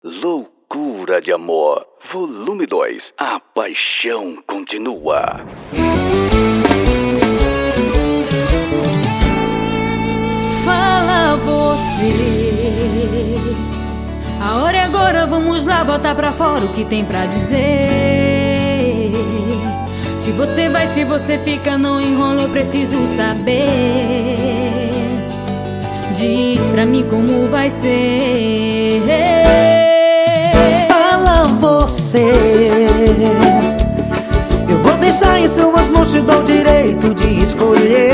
Loucura de Amor, volume 2. A paixão continua. Fala você, a hora é agora, vamos lá botar pra fora o que tem pra dizer. Se você vai, se você fica, não enrola, eu preciso saber. Diz pra mim como vai ser. Fala você, eu vou deixar em suas mãos, te dou o direito de escolher.